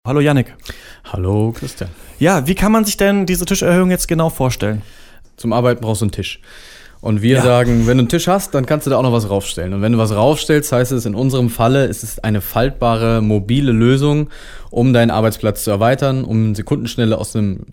Hallo Yannick. Hallo Christian. Ja, wie kann man sich denn diese Tischerhöhung jetzt genau vorstellen? Zum Arbeiten brauchst du einen Tisch. Und wir sagen, wenn du einen Tisch hast, dann kannst du da auch noch was raufstellen. Und wenn du was raufstellst, heißt es in unserem Falle, es ist eine faltbare, mobile Lösung, um deinen Arbeitsplatz zu erweitern, um in Sekundenschnelle aus einem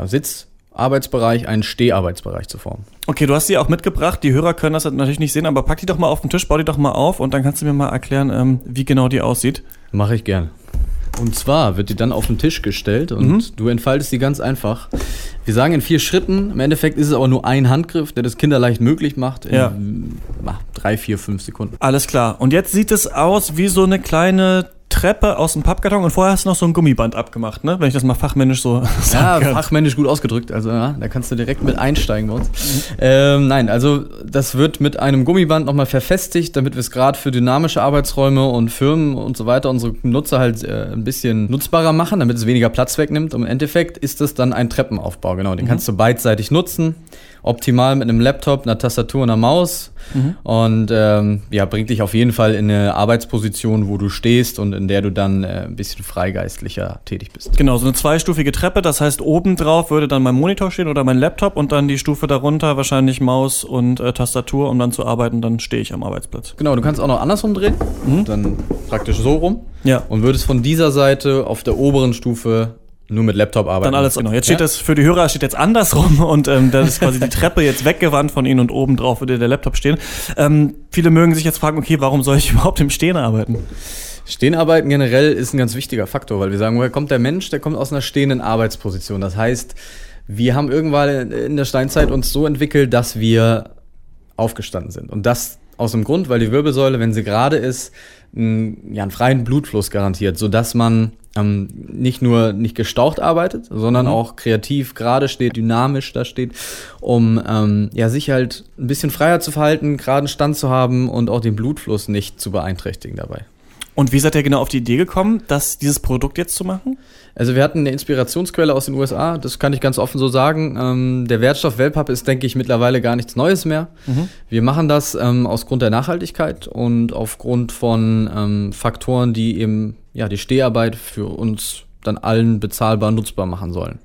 Sitzarbeitsbereich einen Steharbeitsbereich zu formen. Okay, du hast die auch mitgebracht. Die Hörer können das natürlich nicht sehen, aber pack die doch mal auf den Tisch, bau die doch mal auf und dann kannst du mir mal erklären, wie genau die aussieht. Mache ich gerne. Und zwar wird die dann auf den Tisch gestellt und du entfaltest die ganz einfach. Wir sagen in 4 Schritten, im Endeffekt ist es aber nur ein Handgriff, der das kinderleicht möglich macht in 3, 4, 5 Sekunden. Alles klar. Und jetzt sieht es aus wie so eine kleine Treppe aus dem Pappkarton und vorher hast du noch so ein Gummiband abgemacht, ne? Wenn ich das mal fachmännisch so sagen kann. Fachmännisch gut ausgedrückt, also da kannst du direkt mit einsteigen bei uns. Nein, also das wird mit einem Gummiband nochmal verfestigt, damit wir es gerade für dynamische Arbeitsräume und Firmen und so weiter unsere Nutzer halt ein bisschen nutzbarer machen, damit es weniger Platz wegnimmt. Und im Endeffekt ist es dann ein Treppenaufbau, genau. Den kannst du beidseitig nutzen, optimal mit einem Laptop, einer Tastatur und einer Maus und bringt dich auf jeden Fall in eine Arbeitsposition, wo du stehst und in der du dann ein bisschen freigeistlicher tätig bist. Genau, so eine 2-stufige Treppe, das heißt obendrauf würde dann mein Monitor stehen oder mein Laptop und dann die Stufe darunter wahrscheinlich Maus und Tastatur, um dann zu arbeiten, dann stehe ich am Arbeitsplatz. Genau, du kannst auch noch andersrum drehen, dann praktisch so rum und würdest von dieser Seite auf der oberen Stufe nur mit Laptop arbeiten. Dann alles genau. Jetzt steht das für die Hörer steht jetzt andersrum und da ist quasi die Treppe jetzt weggewandt von ihnen und oben drauf würde der Laptop stehen. Viele mögen sich jetzt fragen, okay, warum soll ich überhaupt im Stehen arbeiten? Stehen arbeiten generell ist ein ganz wichtiger Faktor, weil wir sagen, woher kommt der Mensch? Der kommt aus einer stehenden Arbeitsposition. Das heißt, wir haben irgendwann in der Steinzeit uns so entwickelt, dass wir aufgestanden sind. Und das aus dem Grund, weil die Wirbelsäule, wenn sie gerade ist, einen freien Blutfluss garantiert, sodass man nicht nur nicht gestaucht arbeitet, sondern auch kreativ gerade steht, dynamisch da steht, um sich halt ein bisschen freier zu verhalten, geraden Stand zu haben und auch den Blutfluss nicht zu beeinträchtigen dabei. Und wie seid ihr genau auf die Idee gekommen, dieses Produkt jetzt zu machen? Also wir hatten eine Inspirationsquelle aus den USA, das kann ich ganz offen so sagen. Der Wertstoff Wellpappe ist, denke ich, mittlerweile gar nichts Neues mehr. Wir machen das aus Grund der Nachhaltigkeit und aufgrund von Faktoren, die eben die Steharbeit für uns dann allen bezahlbar nutzbar machen sollen.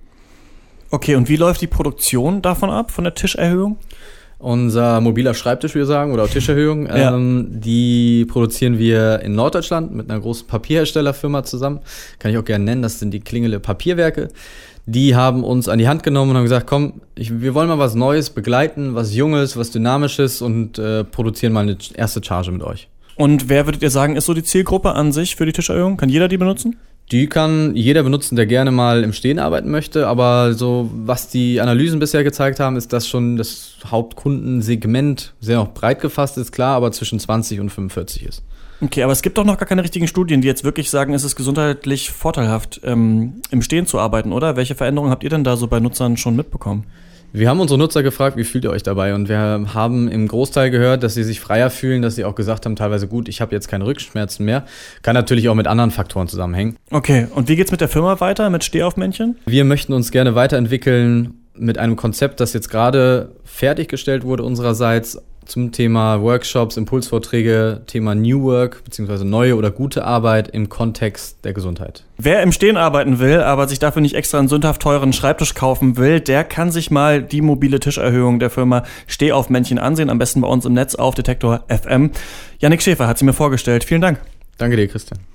Okay, und wie läuft die Produktion davon ab, von der Tischerhöhung? Unser mobiler Schreibtisch, wir sagen, oder auch Tischerhöhung, die produzieren wir in Norddeutschland mit einer großen Papierherstellerfirma zusammen. Kann ich auch gerne nennen, das sind die Klingele Papierwerke. Die haben uns an die Hand genommen und haben gesagt, komm, wir wollen mal was Neues begleiten, was Junges, was Dynamisches und produzieren mal eine erste Charge mit euch. Und wer würdet ihr sagen, ist so die Zielgruppe an sich für die Tischerhöhung? Kann jeder die benutzen? Die kann jeder benutzen, der gerne mal im Stehen arbeiten möchte, aber so, was die Analysen bisher gezeigt haben, ist, dass schon das Hauptkundensegment sehr noch breit gefasst ist, klar, aber zwischen 20 und 45 ist. Okay, aber es gibt doch noch gar keine richtigen Studien, die jetzt wirklich sagen, es ist gesundheitlich vorteilhaft, im Stehen zu arbeiten, oder? Welche Veränderungen habt ihr denn da so bei Nutzern schon mitbekommen? Wir haben unsere Nutzer gefragt, wie fühlt ihr euch dabei? Und wir haben im Großteil gehört, dass sie sich freier fühlen, dass sie auch gesagt haben, teilweise gut, ich habe jetzt keine Rückenschmerzen mehr. Kann natürlich auch mit anderen Faktoren zusammenhängen. Okay, und wie geht's mit der Firma weiter, mit Stehaufmännchen? Wir möchten uns gerne weiterentwickeln mit einem Konzept, das jetzt gerade fertiggestellt wurde unsererseits zum Thema Workshops, Impulsvorträge, Thema New Work bzw. neue oder gute Arbeit im Kontext der Gesundheit. Wer im Stehen arbeiten will, aber sich dafür nicht extra einen sündhaft teuren Schreibtisch kaufen will, der kann sich mal die mobile Tischerhöhung der Firma Stehaufmännchen ansehen, am besten bei uns im Netz auf Detektor FM. Yannick Schäfer hat sie mir vorgestellt. Vielen Dank. Danke dir, Christian.